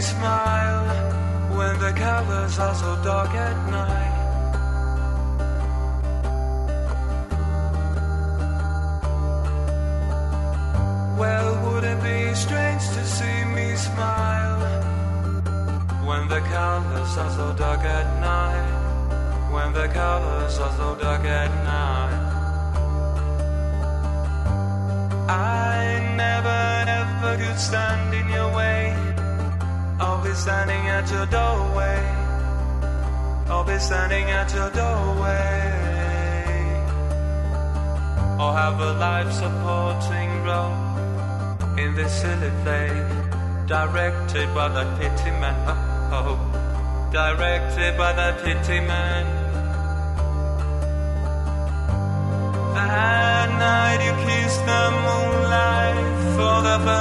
smile when the colors are so dark at night. Well, would it be strange to see me smile when the colors are so dark at night? When the colors are so dark at night. I never ever could stand in your way. I'll be standing at your doorway. I'll be standing at your doorway. Or have a life-supporting role in this silly play, directed by that pity man. Oh, directed by that pity man. That night you kissed the moonlight for the